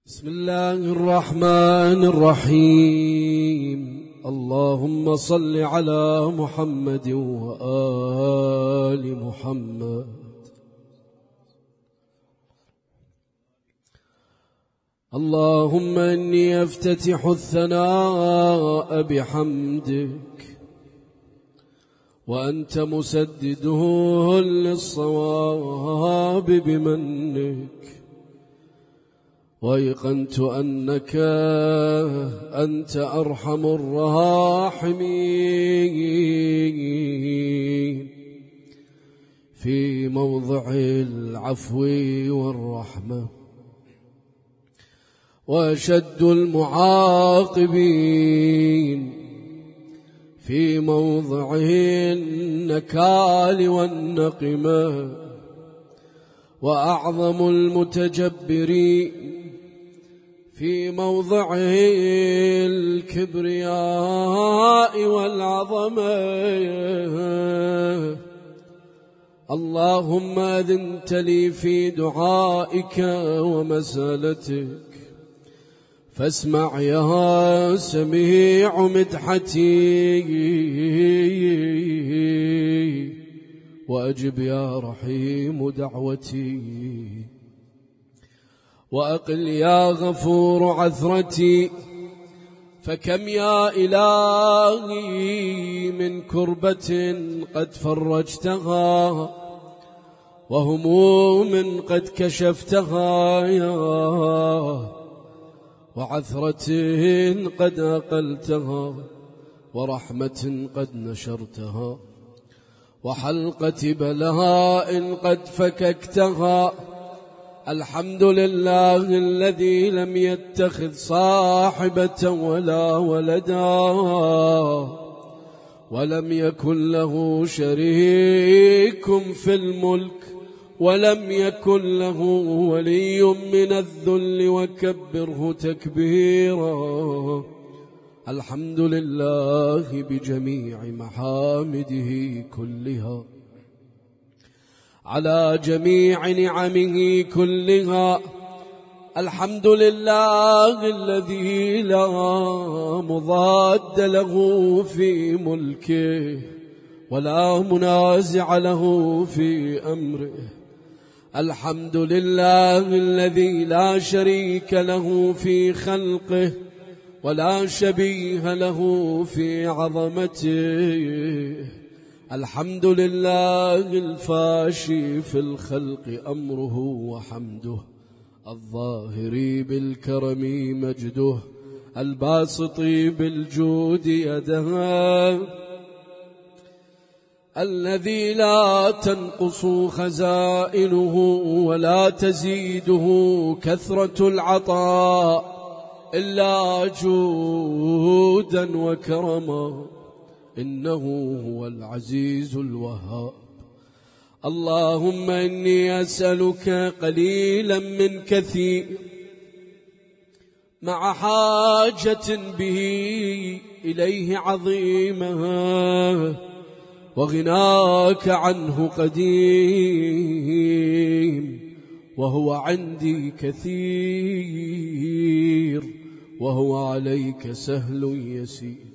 بسم الله الرحمن الرحيم. اللهم صل على محمد وآل محمد. اللهم إني أفتتح الثناء بحمدك وأنت مسدده للصواب بمنك، وأيقنت أنك أنت أرحم الراحمين في موضع العفو والرحمة، وأشد المعاقبين في موضع النكال والنقمة، وأعظم المتجبرين في موضع الكبرياء والعظمة. اللهم أذنت لي في دعائك ومسالتك، فاسمع يا سميع مدحتي، وأجب يا رحيم دعوتي، وأقل يا غفور عثرتي. فكم يا إلهي من كربة قد فرجتها، وهموم قد كشفتها، وعثرة قد أقلتها، ورحمة قد نشرتها، وحلقة بلاء قد فككتها. الحمد لله الذي لم يتخذ صاحبة ولا ولدا، ولم يكن له شريك في الملك، ولم يكن له ولي من الذل، وكبره تكبيرا. الحمد لله بجميع محامده كلها، على جميع نعمه كلها. الحمد لله الذي لا مضاد له في ملكه، ولا منازع له في أمره. الحمد لله الذي لا شريك له في خلقه، ولا شبيه له في عظمته. الحمد لله الفاشي في الخلق أمره وحمده، الظاهر بالكرم مجده، الباسط بالجود يده، الذي لا تنقص خزائنه ولا تزيده كثرة العطاء إلا جودا وكرما، إنه هو العزيز الوهاب. اللهم إني أسألك قليلا من كثير، مع حاجة به إليه عظيمة، وغناك عنه قديم، وهو عندي كثير، وهو عليك سهل يسير.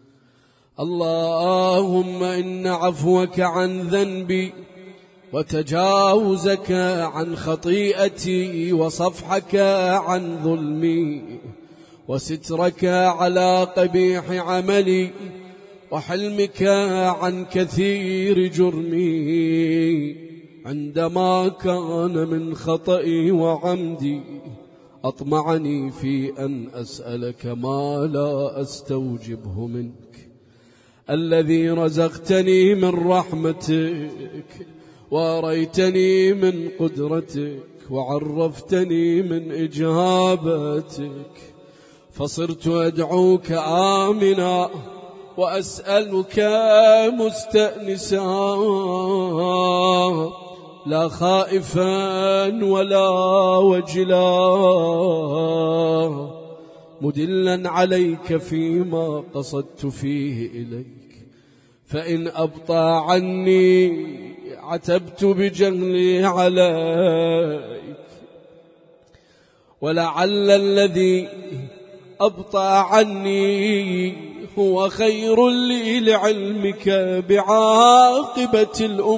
اللهم إن عفوك عن ذنبي، وتجاوزك عن خطيئتي، وصفحك عن ظلمي، وسترك على قبيح عملي، وحلمك عن كثير جرمي، عندما كان من خطئي وعمدي أطمعني في أن أسألك ما لا أستوجبه منك، الذي رزقتني من رحمتك، وأريتني من قدرتك، وعرفتني من إجابتك، فصرت أدعوك آمنا، وأسألك مستأنسا، لا خائفا ولا وجلا، مدلا عليك فيما قصدت فيه إليك. فإن أبطى عني عتبت بجهلي عليك، ولعل الذي أبطأ عني هو خير لي لعلمك بعاقبة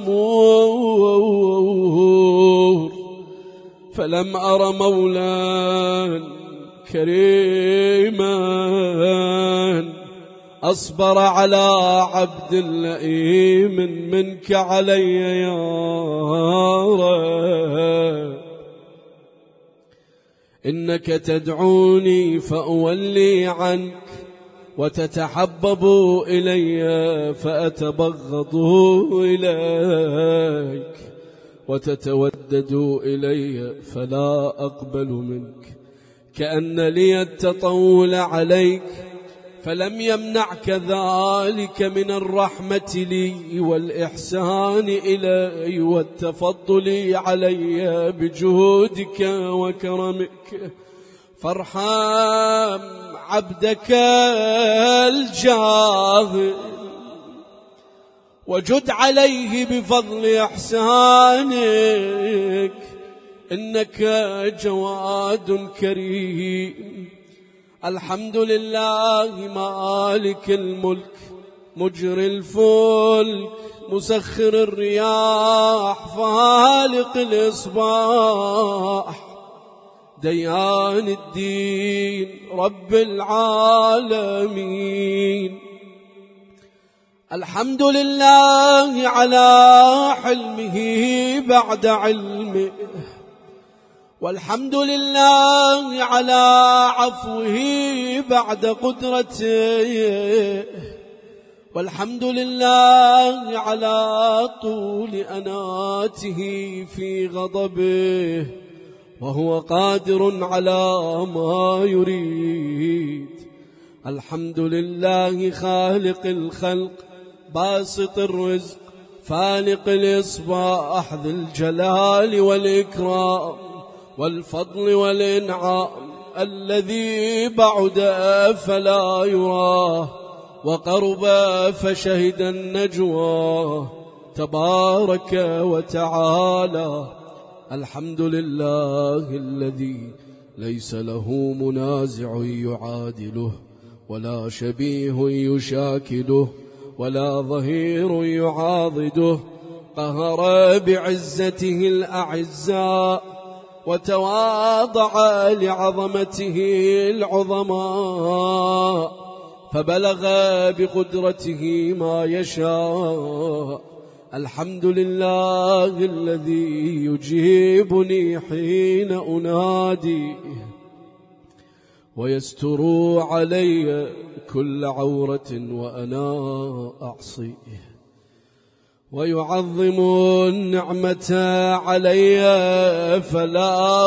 الأمور، فلم أر مولا كريما أصبر على عبد لئيم منك علي يا رب. إنك تدعوني فأولي عنك، وتتحبب إلي فأتبغض إليك، وتتودد إلي فلا أقبل منك، كأن لي التطول عليك، فلم يمنعك ذلك من الرحمة لي والإحسان إلي والتفضل علي بجهودك وكرمك، فارحم عبدك الجاهل وجد عليه بفضل إحسانك، إنك جواد كريم. الحمد لله مالك الملك مجري الفلك مسخر الرياح فالق الإصباح ديان الدين رب العالمين. الحمد لله على حلمه بعد علمه، والحمد لله على عفوه بعد قدرته، والحمد لله على طول أناته في غضبه، وهو قادر على ما يريد. الحمد لله خالق الخلق باسط الرزق فالق الإصباح ذي الجلال والإكرام والفضل والإنعام، الذي بعد فلا يراه وقرب فشهد النجوى تبارك وتعالى. الحمد لله الذي ليس له منازع يعادله، ولا شبيه يشاكله، ولا ظهير يعاضده، قهر بعزته الأعزاء وتواضع لعظمته العظماء، فبلغ بقدرته ما يشاء. الحمد لله الذي يجيبني حين أنادي، ويستر علي كل عورة وأنا أعصيه، ويعظم النعمة علي فلا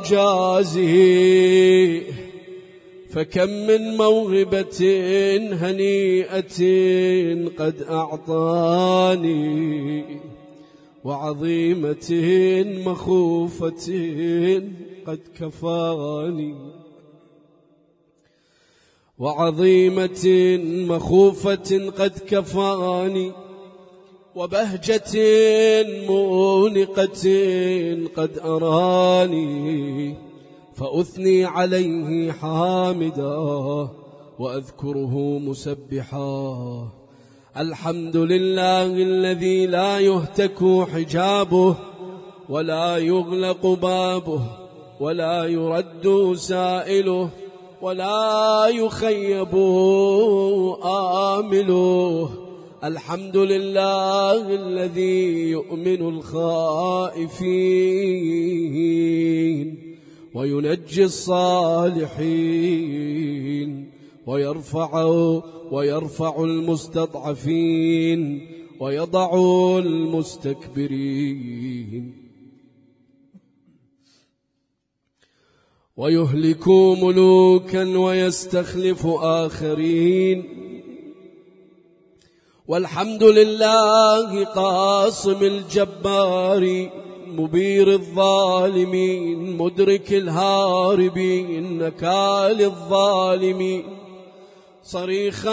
أجازيه. فكم من موهبة هنيئة قد أعطاني، وعظيمة مخوفة قد كفاني، وعظيمة مخوفة قد كفاني، وبهجة مونقة قد أراني، فأثني عليه حامدا وأذكره مسبحا. الحمد لله الذي لا يهتك حجابه، ولا يغلق بابه، ولا يرد سائله، ولا يخيب آمله. الحمد لله الذي يؤمن الخائفين وينجي الصالحين، ويرفع المستضعفين، ويضع المستكبرين، ويهلك ملوكا ويستخلف آخرين. والحمد لله قاصم الجبار مبير الظالمين مدرك الهاربين نكال الظالمين صريخ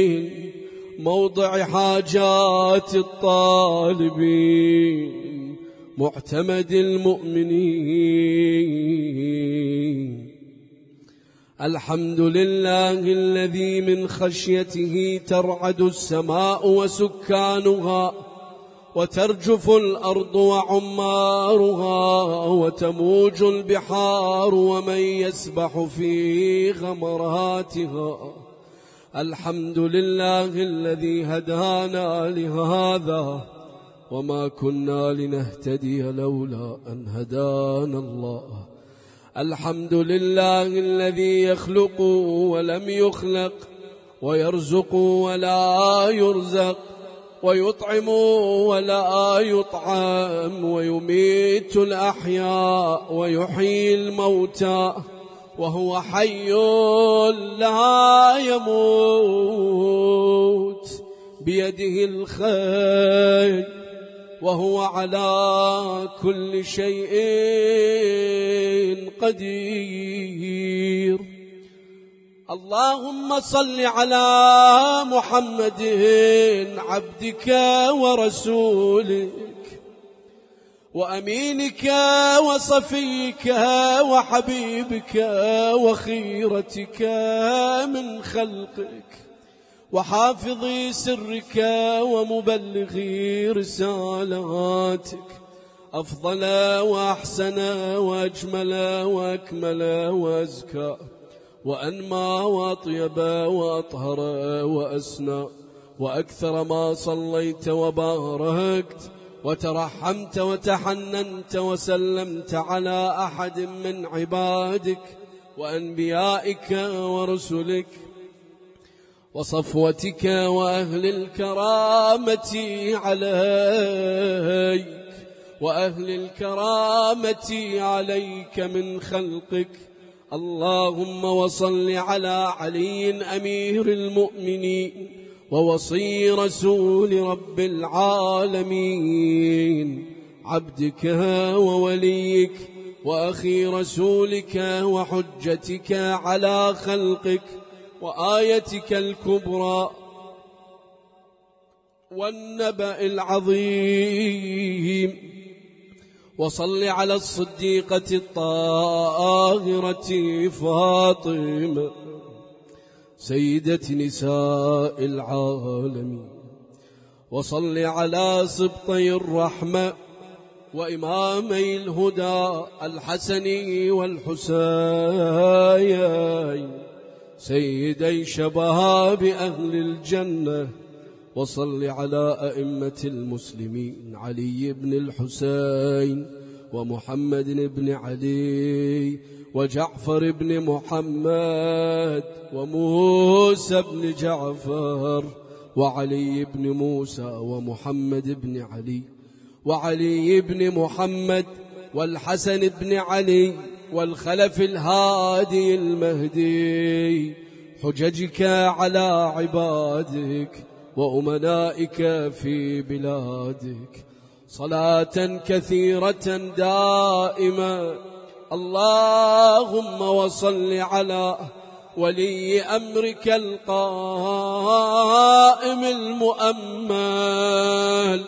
المستصرخين موضع حاجات الطالبين معتمد المؤمنين. الحمد لله الذي من خشيته ترعد السماء وسكانها، وترجف الأرض وعمارها، وتموج البحار ومن يسبح في غمراتها. الحمد لله الذي هدانا لهذا وما كنا لنهتدي لولا أن هدانا الله. الحمد لله الذي يخلق ولم يخلق، ويرزق ولا يرزق، ويطعم ولا يطعم، ويميت الأحياء ويحيي الموتى، وهو حي لا يموت، بيده الخير، وهو على كل شيء قدير. اللهم صل على محمد عبدك ورسولك وأمينك وصفيك وحبيبك وخيرتك من خلقك، وحافظ سرك ومبلغ رسالاتك، أفضل وأحسن وأجمل وأكمل وأزكى وأنمى وأطيب وأطهر وأسنى، وأكثر ما صليت وباركت وترحمت وتحننت وسلمت على أحد من عبادك وأنبيائك ورسلك وصفوتك وأهل الكرامة عليك، وأهل الكرامة عليك من خلقك. اللهم وصل على علي أمير المؤمنين ووصي رسول رب العالمين، عبدك ووليك وأخي رسولك وحجتك على خلقك وآيتك الكبرى والنبأ العظيم. وصل على الصديقة الطاهرة فاطمة سيدة نساء العالمين. وصل على سبطي الرحمة وإمامي الهدى الحسن والحسين سيدي شباب أهل الجنة. وصل على أئمة المسلمين علي بن الحسين ومحمد بن علي وجعفر بن محمد وموسى بن جعفر وعلي بن موسى ومحمد بن علي وعلي بن محمد والحسن بن علي والخلف الهادي المهدي، حججك على عبادك وأمنائك في بلادك، صلاة كثيرة دائمة. اللهم وصل على ولي أمرك القائم المؤمل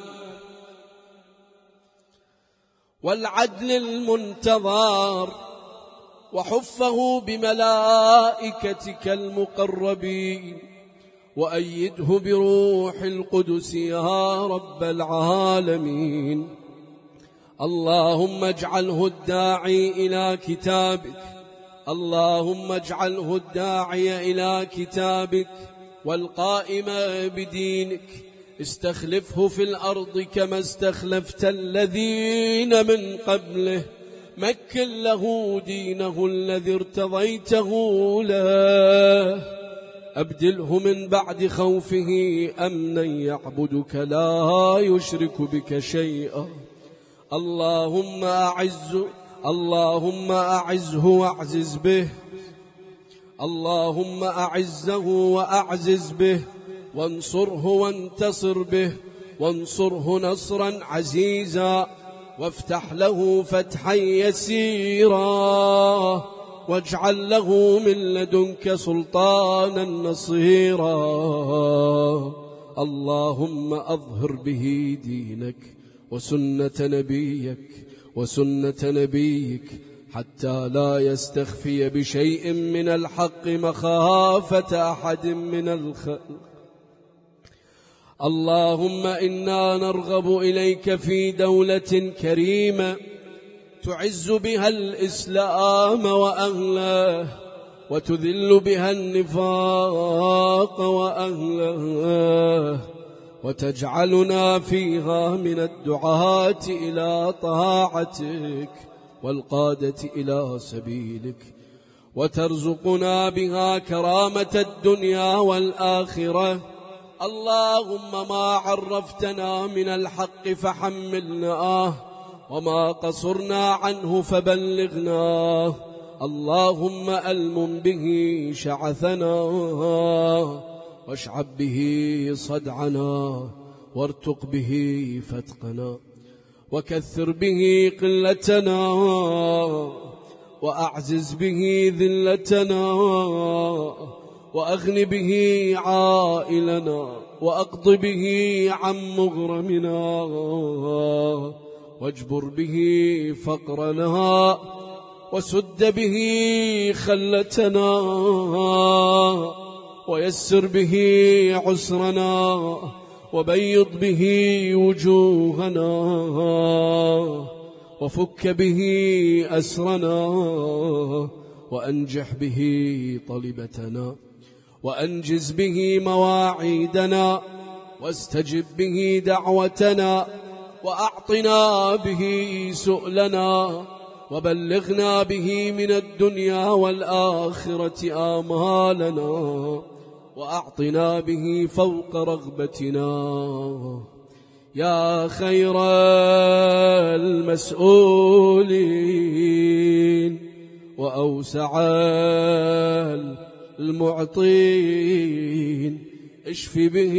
والعدل المنتظر، وحفه بملائكتك المقربين، وأيده بروح القدس يا رب العالمين. اللهم اجعله الداعي إلى كتابك، اللهم اجعله الداعي إلى كتابك والقائم بدينك. استخلفه في الأرض كما استخلفت الذين من قبله، مكن له دينه الذي ارتضيته له، أبدله من بعد خوفه أمنا يعبدك لا يشرك بك شيئا. اللهم أعزه وأعزز به، اللهم أعزه وأعزز به، وانصره وانتصر به، وانصره نصرا عزيزا، وافتح له فتحا يسيرا، واجعل له من لدنك سلطانا نصيرا. اللهم أظهر به دينك وسنة نبيك حتى لا يستخفي بشيء من الحق مخافة أحد من الخلق. اللهم إنا نرغب إليك في دولة كريمة تعز بها الإسلام وأهله، وتذل بها النفاق وأهله، وتجعلنا فيها من الدعاة إلى طاعتك والقادة إلى سبيلك، وترزقنا بها كرامة الدنيا والآخرة. اللهم ما عرفتنا من الحق فحملناه، وما قصرنا عنه فبلغناه. اللهم ألمم به شعثنا، واشعب به صدعنا، وارتق به فتقنا، وكثر به قلتنا، وأعزز به ذلتنا، وأغن به عائلنا، وأقض به عن مغرمنا، واجبر به فقرنا، وسد به خلتنا، ويسر به عسرنا، وبيض به وجوهنا، وفك به أسرنا، وأنجح به طلبتنا، وأنجز به مواعيدنا، واستجب به دعوتنا، وأعطنا به سؤلنا، وبلغنا به من الدنيا والآخرة آمالنا، وأعطنا به فوق رغبتنا. يا خير المسؤولين وأوسع المعطين، اشف به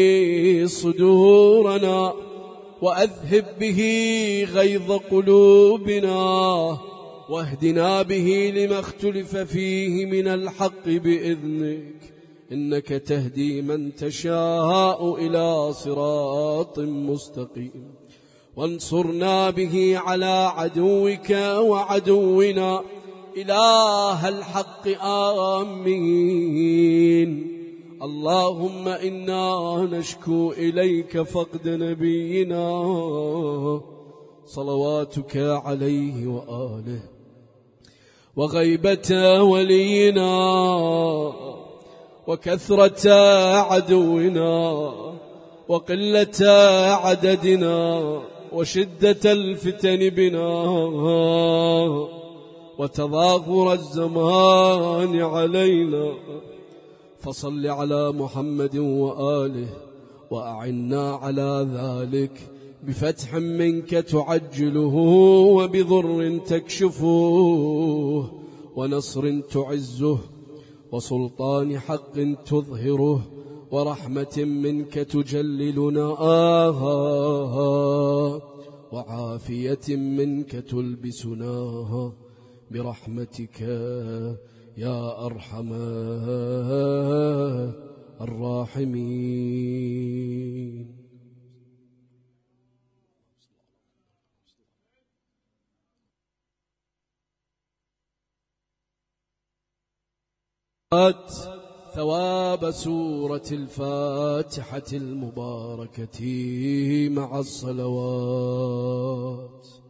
صدورنا، وأذهب به غيظ قلوبنا، واهدنا به لما اختلف فيه من الحق بإذنك، إنك تهدي من تشاء إلى صراط مستقيم. وانصرنا به على عدوك وعدونا إله الحق. آمين. اللهم إنا نشكو إليك فقد نبينا صلواتك عليه وآله، وغيبة ولينا، وكثرة عدونا، وقلة عددنا، وشدة الفتن بنا، وتظاهر الزمان علينا. فصل على محمد وآله، وأعنا على ذلك بفتح منك تعجله، وبضر تكشفه، ونصر تعزه، وسلطان حق تظهره، ورحمة منك تجللنا وعافية منك تلبسناها، برحمتك يا أرحم الراحمين. ثواب سورة الفاتحة المباركة مع الصلوات.